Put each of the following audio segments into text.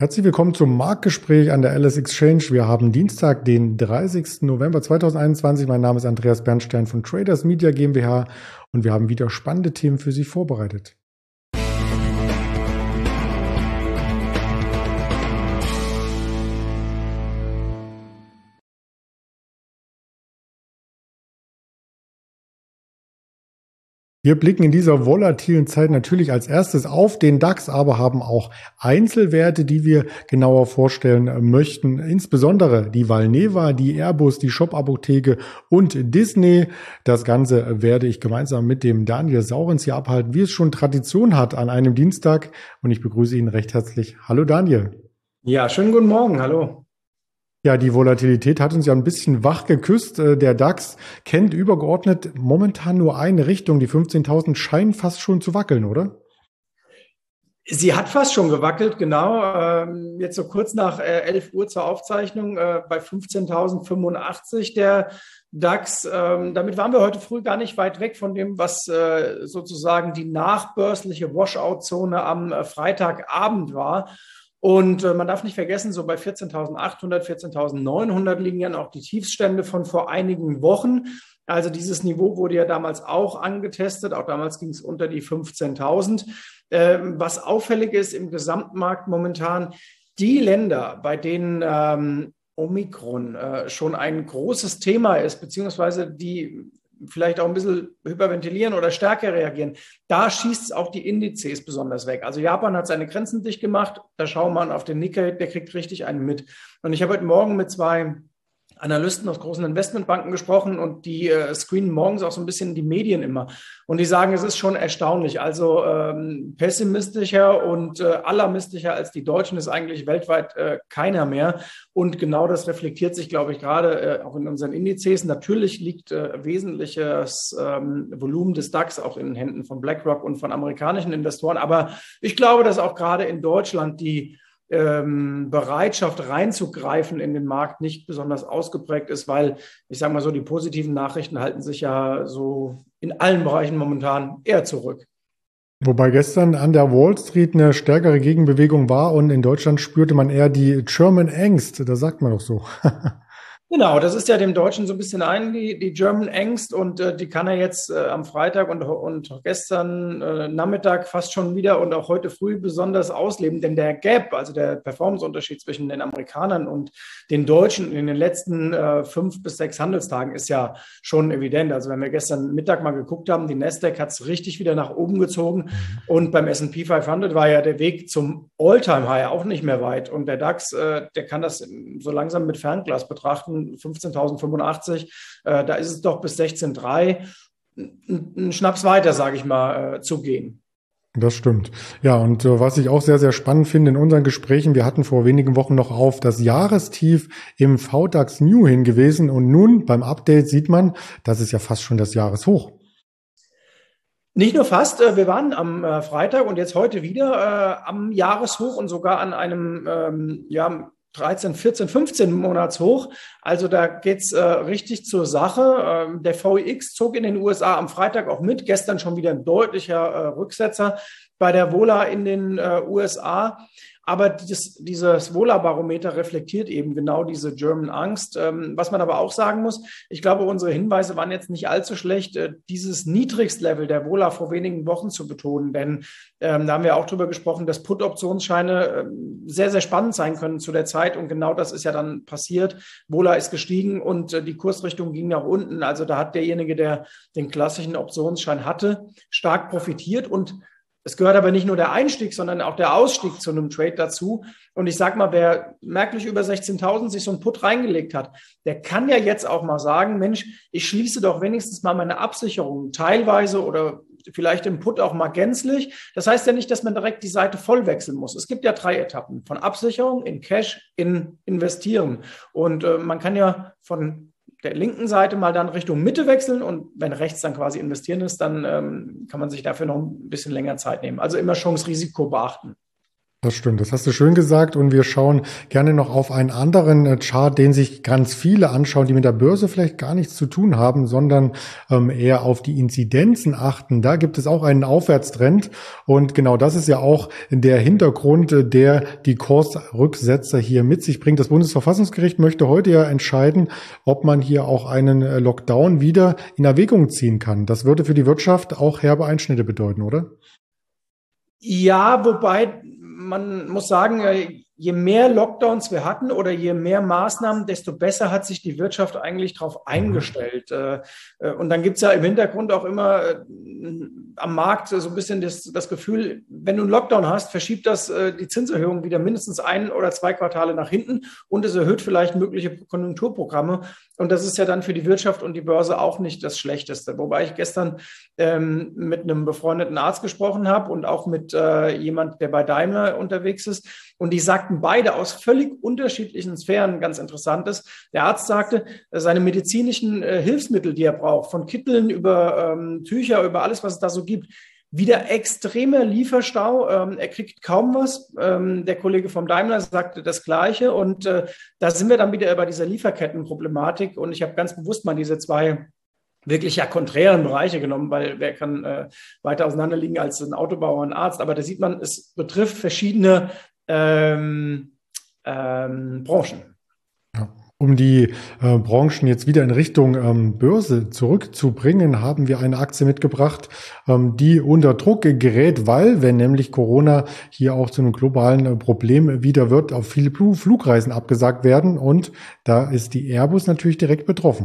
Herzlich willkommen zum Marktgespräch an der LS Exchange. Wir haben Dienstag, den 30. November 2021. Mein Name ist Andreas Bernstein von Traders Media GmbH und wir haben wieder spannende Themen für Sie vorbereitet. Wir blicken in dieser volatilen Zeit natürlich als erstes auf den DAX, aber haben auch Einzelwerte, die wir genauer vorstellen möchten. Insbesondere die Valneva, die Airbus, die Shop Apotheke und Disney. Das Ganze werde ich gemeinsam mit dem Daniel Saurens hier abhalten, wie es schon Tradition hat an einem Dienstag. Und ich begrüße ihn recht herzlich. Hallo Daniel. Ja, schönen guten Morgen. Hallo. Ja, die Volatilität hat uns ja ein bisschen wach geküsst. Der DAX kennt übergeordnet momentan nur eine Richtung. Die 15.000 scheinen fast schon zu wackeln, oder? Sie hat fast schon gewackelt, genau. Jetzt so kurz nach 11 Uhr zur Aufzeichnung bei 15.085 der DAX. Damit waren wir heute früh gar nicht weit weg von dem, was sozusagen die nachbörsliche Washout-Zone am Freitagabend war. Und man darf nicht vergessen, so bei 14.800, 14.900 liegen ja auch die Tiefststände von vor einigen Wochen. Also dieses Niveau wurde ja damals auch angetestet. Auch damals ging es unter die 15.000. Was auffällig ist im Gesamtmarkt momentan, die Länder, bei denen Omikron schon ein großes Thema ist, beziehungsweise die vielleicht auch ein bisschen hyperventilieren oder stärker reagieren, da schießt es auch die Indizes besonders weg. Also Japan hat seine Grenzen dicht gemacht, da schauen wir auf den Nikkei, der kriegt richtig einen mit. Und ich habe heute Morgen mit zwei Analysten aus großen Investmentbanken gesprochen und die screenen morgens auch so ein bisschen die Medien immer. Und die sagen, es ist schon erstaunlich. Also pessimistischer und alarmistischer als die Deutschen ist eigentlich weltweit keiner mehr. Und genau das reflektiert sich, glaube ich, gerade auch in unseren Indizes. Natürlich liegt wesentliches Volumen des DAX auch in den Händen von BlackRock und von amerikanischen Investoren. Aber ich glaube, dass auch gerade in Deutschland die Bereitschaft reinzugreifen in den Markt nicht besonders ausgeprägt ist, weil ich sage mal so, die positiven Nachrichten halten sich ja so in allen Bereichen momentan eher zurück. Wobei gestern an der Wall Street eine stärkere Gegenbewegung war und in Deutschland spürte man eher die German Angst, das sagt man doch so. Genau, das ist ja dem Deutschen so ein bisschen die German Angst und die kann er jetzt am Freitag und gestern Nachmittag fast schon wieder und auch heute früh besonders ausleben, denn der Gap, also der Performance-Unterschied zwischen den Amerikanern und den Deutschen in den letzten 5 bis 6 Handelstagen ist ja schon evident. Also wenn wir gestern Mittag mal geguckt haben, die Nasdaq hat es richtig wieder nach oben gezogen und beim S&P 500 war ja der Weg zum All-Time-High auch nicht mehr weit und der DAX, der kann das so langsam mit Fernglas betrachten. 15.085, da ist es doch bis 16.3 ein Schnaps weiter, sage ich mal, zu gehen. Das stimmt. Ja, und was ich auch sehr, sehr spannend finde in unseren Gesprächen, wir hatten vor wenigen Wochen noch auf das Jahrestief im VDAX New hingewiesen und nun beim Update sieht man, das ist ja fast schon das Jahreshoch. Nicht nur fast, wir waren am Freitag und jetzt heute wieder am Jahreshoch und sogar an einem 13, 14, 15 Monatshoch. Also da geht's richtig zur Sache. Der VIX zog in den USA am Freitag auch mit. Gestern schon wieder ein deutlicher Rücksetzer bei der Vola in den USA. Aber dieses Vola-Barometer reflektiert eben genau diese German Angst. Was man aber auch sagen muss, ich glaube, unsere Hinweise waren jetzt nicht allzu schlecht, dieses Niedrigstlevel der Vola vor wenigen Wochen zu betonen. Denn da haben wir auch drüber gesprochen, dass Put-Optionsscheine sehr, sehr spannend sein können zu der Zeit. Und genau das ist ja dann passiert. Vola ist gestiegen und die Kursrichtung ging nach unten. Also da hat derjenige, der den klassischen Optionsschein hatte, stark profitiert. Und es gehört aber nicht nur der Einstieg, sondern auch der Ausstieg zu einem Trade dazu. Und ich sage mal, wer merklich über 16.000 sich so einen Put reingelegt hat, der kann ja jetzt auch mal sagen, Mensch, ich schließe doch wenigstens mal meine Absicherung teilweise oder vielleicht im Put auch mal gänzlich. Das heißt ja nicht, dass man direkt die Seite voll wechseln muss. Es gibt ja 3 Etappen von Absicherung in Cash, in Investieren. Und man kann ja von der linken Seite mal dann Richtung Mitte wechseln und wenn rechts dann quasi investieren ist, dann kann man sich dafür noch ein bisschen länger Zeit nehmen. Also immer Chance-Risiko beachten. Das stimmt, das hast du schön gesagt, und wir schauen gerne noch auf einen anderen Chart, den sich ganz viele anschauen, die mit der Börse vielleicht gar nichts zu tun haben, sondern eher auf die Inzidenzen achten. Da gibt es auch einen Aufwärtstrend, und genau das ist ja auch der Hintergrund, der die Kursrücksetzer hier mit sich bringt. Das Bundesverfassungsgericht möchte heute ja entscheiden, ob man hier auch einen Lockdown wieder in Erwägung ziehen kann. Das würde für die Wirtschaft auch herbe Einschnitte bedeuten, oder? Ja, wobei man muss sagen, je mehr Lockdowns wir hatten oder je mehr Maßnahmen, desto besser hat sich die Wirtschaft eigentlich darauf eingestellt. Und dann gibt es ja im Hintergrund auch immer am Markt so ein bisschen das Gefühl, wenn du einen Lockdown hast, verschiebt das die Zinserhöhung wieder mindestens 1 oder 2 Quartale nach hinten, und es erhöht vielleicht mögliche Konjunkturprogramme. Und das ist ja dann für die Wirtschaft und die Börse auch nicht das Schlechteste. Wobei ich gestern mit einem befreundeten Arzt gesprochen habe und auch mit jemand, der bei Daimler unterwegs ist. Und die sagten beide aus völlig unterschiedlichen Sphären ganz Interessantes. Der Arzt sagte, seine medizinischen Hilfsmittel, die er braucht, von Kitteln über Tücher, über alles, was es da so gibt, wieder extremer Lieferstau. Er kriegt kaum was. Der Kollege vom Daimler sagte das Gleiche. Und da sind wir dann wieder bei dieser Lieferkettenproblematik. Und ich habe ganz bewusst mal diese zwei wirklich ja konträren Bereiche genommen, weil wer kann weiter auseinander liegen als ein Autobauer, ein Arzt. Aber da sieht man, es betrifft verschiedene Branchen. Ja. Um die Branchen jetzt wieder in Richtung Börse zurückzubringen, haben wir eine Aktie mitgebracht, die unter Druck gerät, weil, wenn nämlich Corona hier auch zu einem globalen Problem wieder wird, auf viele Flugreisen abgesagt werden, und da ist die Airbus natürlich direkt betroffen.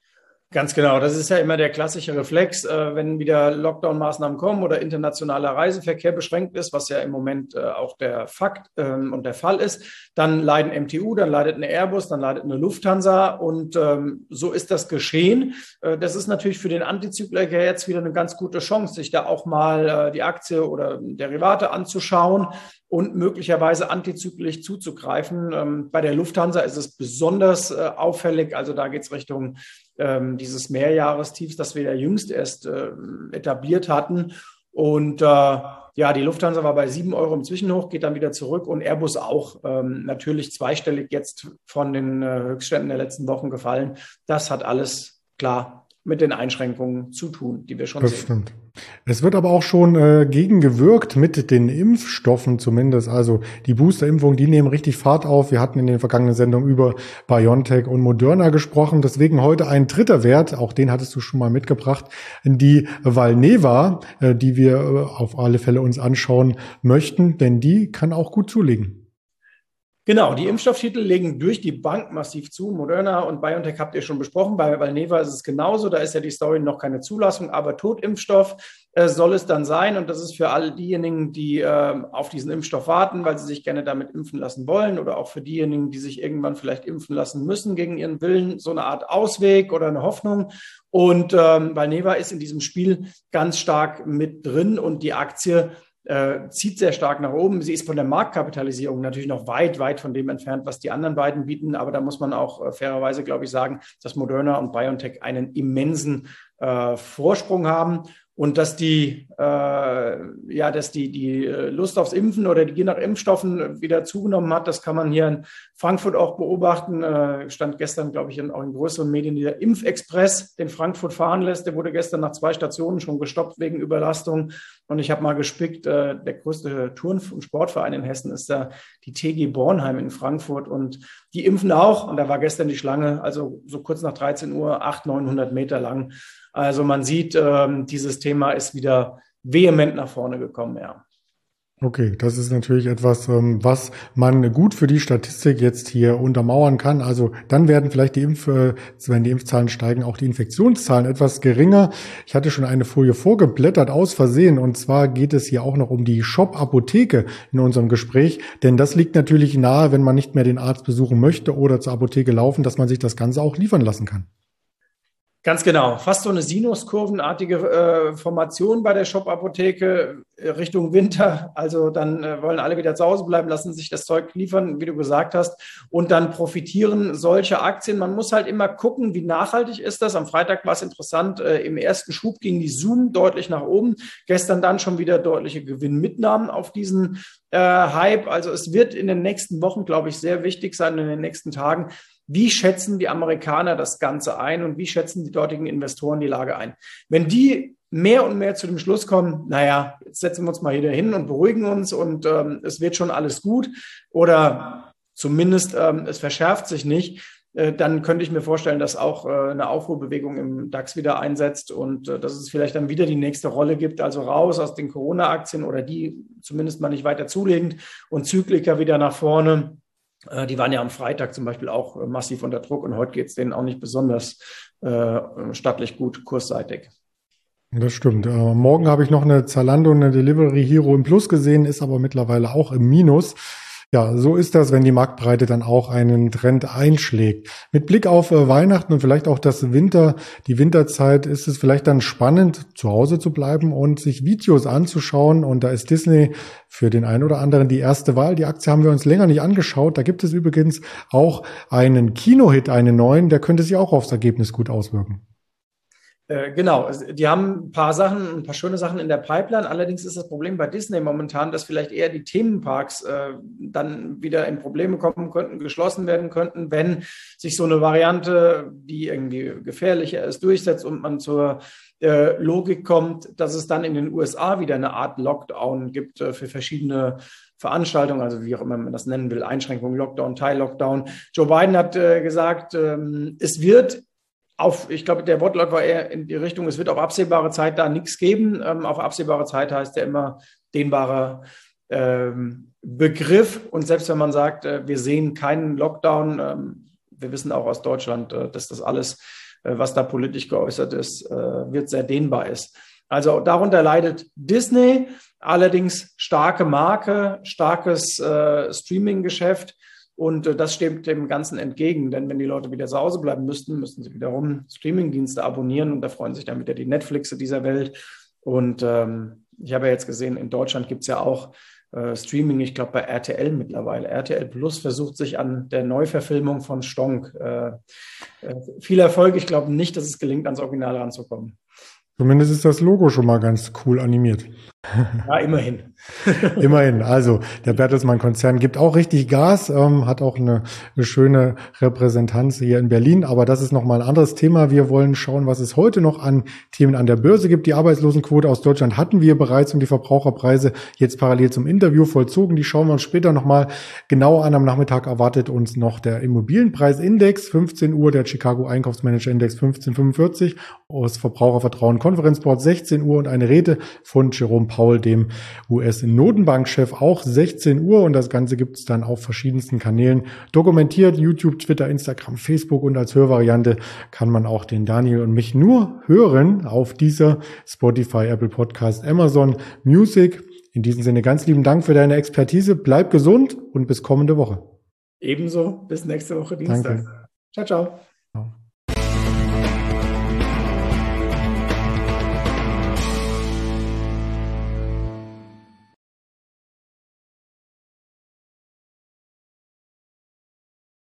Ganz genau. Das ist ja immer der klassische Reflex, wenn wieder Lockdown-Maßnahmen kommen oder internationaler Reiseverkehr beschränkt ist, was ja im Moment auch der Fakt und der Fall ist. Dann leiden MTU, dann leidet eine Airbus, dann leidet eine Lufthansa, und so ist das geschehen. Das ist natürlich für den Antizykliker jetzt wieder eine ganz gute Chance, sich da auch mal die Aktie oder Derivate anzuschauen und möglicherweise antizyklisch zuzugreifen. Bei der Lufthansa ist es besonders auffällig. Also da geht es Richtung dieses Mehrjahrestiefs, das wir ja jüngst erst etabliert hatten. Und ja, die Lufthansa war bei 7 Euro im Zwischenhoch, geht dann wieder zurück, und Airbus auch natürlich zweistellig jetzt von den Höchstständen der letzten Wochen gefallen. Das hat alles klar mit den Einschränkungen zu tun, die wir schon sehen. Das stimmt. Es wird aber auch schon gegengewirkt mit den Impfstoffen zumindest. Also die Boosterimpfungen, die nehmen richtig Fahrt auf. Wir hatten in den vergangenen Sendungen über BioNTech und Moderna gesprochen. Deswegen heute ein dritter Wert, auch den hattest du schon mal mitgebracht, die Valneva, die wir auf alle Fälle uns anschauen möchten, denn die kann auch gut zulegen. Genau, die Impfstofftitel legen durch die Bank massiv zu. Moderna und BioNTech habt ihr schon besprochen. Bei Valneva ist es genauso. Da ist ja die Story noch keine Zulassung, aber Totimpfstoff soll es dann sein. Und das ist für all diejenigen, die auf diesen Impfstoff warten, weil sie sich gerne damit impfen lassen wollen, oder auch für diejenigen, die sich irgendwann vielleicht impfen lassen müssen gegen ihren Willen, so eine Art Ausweg oder eine Hoffnung. Und Valneva ist in diesem Spiel ganz stark mit drin, und die Aktie zieht sehr stark nach oben. Sie ist von der Marktkapitalisierung natürlich noch weit, weit von dem entfernt, was die anderen beiden bieten. Aber da muss man auch fairerweise, glaube ich, sagen, dass Moderna und BioNTech einen immensen Vorsprung haben, und dass die Lust aufs Impfen oder die Gier nach Impfstoffen wieder zugenommen hat. Das kann man hier in Frankfurt auch beobachten. Stand gestern, glaube ich, auch in größeren Medien, dieser Impfexpress, den Frankfurt fahren lässt. Der wurde gestern nach 2 Stationen schon gestoppt wegen Überlastung. Und ich habe mal gespickt, der größte Turn- und Sportverein in Hessen ist da die TG Bornheim in Frankfurt. Und die impfen auch. Und da war gestern die Schlange, also so kurz nach 13 Uhr, 800-900 Meter lang. Also man sieht, dieses Thema ist wieder vehement nach vorne gekommen, ja. Okay, das ist natürlich etwas, was man gut für die Statistik jetzt hier untermauern kann. Also dann werden vielleicht wenn die Impfzahlen steigen, auch die Infektionszahlen etwas geringer. Ich hatte schon eine Folie vorgeblättert aus Versehen, und zwar geht es hier auch noch um die Shop-Apotheke in unserem Gespräch, denn das liegt natürlich nahe, wenn man nicht mehr den Arzt besuchen möchte oder zur Apotheke laufen, dass man sich das Ganze auch liefern lassen kann. Ganz genau. Fast so eine sinuskurvenartige Formation bei der Shop-Apotheke Richtung Winter. Also dann wollen alle wieder zu Hause bleiben, lassen sich das Zeug liefern, wie du gesagt hast. Und dann profitieren solche Aktien. Man muss halt immer gucken, wie nachhaltig ist das. Am Freitag war es interessant. Im ersten Schub ging die Zoom deutlich nach oben. Gestern dann schon wieder deutliche Gewinnmitnahmen auf diesen Hype. Also es wird in den nächsten Wochen, glaube ich, sehr wichtig sein, in den nächsten Tagen. Wie schätzen die Amerikaner das Ganze ein und wie schätzen die dortigen Investoren die Lage ein? Wenn die mehr und mehr zu dem Schluss kommen, naja, jetzt setzen wir uns mal hier hin und beruhigen uns und es wird schon alles gut oder zumindest es verschärft sich nicht, dann könnte ich mir vorstellen, dass auch eine Aufruhrbewegung im DAX wieder einsetzt und dass es vielleicht dann wieder die nächste Rolle gibt, also raus aus den Corona-Aktien oder die zumindest mal nicht weiter zulegen und Zykliker wieder nach vorne. Die waren ja am Freitag zum Beispiel auch massiv unter Druck und heute geht es denen auch nicht besonders stattlich gut kursseitig. Das stimmt. Morgen habe ich noch eine Zalando und eine Delivery Hero im Plus gesehen, ist aber mittlerweile auch im Minus. Ja, so ist das, wenn die Marktbreite dann auch einen Trend einschlägt. Mit Blick auf Weihnachten und vielleicht auch die Winterzeit, ist es vielleicht dann spannend, zu Hause zu bleiben und sich Videos anzuschauen. Und da ist Disney für den einen oder anderen die erste Wahl. Die Aktie haben wir uns länger nicht angeschaut. Da gibt es übrigens auch einen Kinohit, einen neuen, der könnte sich auch aufs Ergebnis gut auswirken. Genau, die haben ein paar schöne Sachen in der Pipeline. Allerdings ist das Problem bei Disney momentan, dass vielleicht eher die Themenparks dann wieder in Probleme kommen könnten, geschlossen werden könnten, wenn sich so eine Variante, die irgendwie gefährlicher ist, durchsetzt und man zur Logik kommt, dass es dann in den USA wieder eine Art Lockdown gibt für verschiedene Veranstaltungen, also wie auch immer man das nennen will, Einschränkungen, Lockdown, Teil-Lockdown. Joe Biden hat gesagt, es wird ich glaube, der Wortlaut war eher in die Richtung, es wird auf absehbare Zeit da nichts geben. Auf absehbare Zeit heißt ja immer dehnbarer Begriff. Und selbst wenn man sagt, wir sehen keinen Lockdown, wir wissen auch aus Deutschland, dass das alles, was da politisch geäußert ist, wird sehr dehnbar ist. Also darunter leidet Disney, allerdings starke Marke, starkes Streaming-Geschäft. Und das steht dem Ganzen entgegen, denn wenn die Leute wieder zu Hause bleiben müssten sie wiederum Streamingdienste abonnieren und da freuen sich dann wieder die Netflixe dieser Welt. Und ich habe ja jetzt gesehen, in Deutschland gibt es ja auch Streaming, ich glaube bei RTL mittlerweile. RTL Plus versucht sich an der Neuverfilmung von Stonk. Viel Erfolg, ich glaube nicht, dass es gelingt, ans Original ranzukommen. Zumindest ist das Logo schon mal ganz cool animiert. Ja, immerhin. Immerhin. Also der Bertelsmann-Konzern gibt auch richtig Gas, hat auch eine schöne Repräsentanz hier in Berlin. Aber das ist nochmal ein anderes Thema. Wir wollen schauen, was es heute noch an Themen an der Börse gibt. Die Arbeitslosenquote aus Deutschland hatten wir bereits und die Verbraucherpreise jetzt parallel zum Interview vollzogen. Die schauen wir uns später nochmal genauer an. Am Nachmittag erwartet uns noch der Immobilienpreisindex, 15 Uhr, der Chicago Einkaufsmanager-Index 1545, aus Verbrauchervertrauen Konferenzboard 16 Uhr und eine Rede von Jerome Powell, dem US-Notenbankchef, auch 16 Uhr. Und das Ganze gibt es dann auf verschiedensten Kanälen dokumentiert. YouTube, Twitter, Instagram, Facebook und als Hörvariante kann man auch den Daniel und mich nur hören auf dieser Spotify, Apple Podcast, Amazon Music. In diesem Sinne ganz lieben Dank für deine Expertise. Bleib gesund und bis kommende Woche. Ebenso. Bis nächste Woche Dienstag. Danke. Ciao, ciao. Ciao.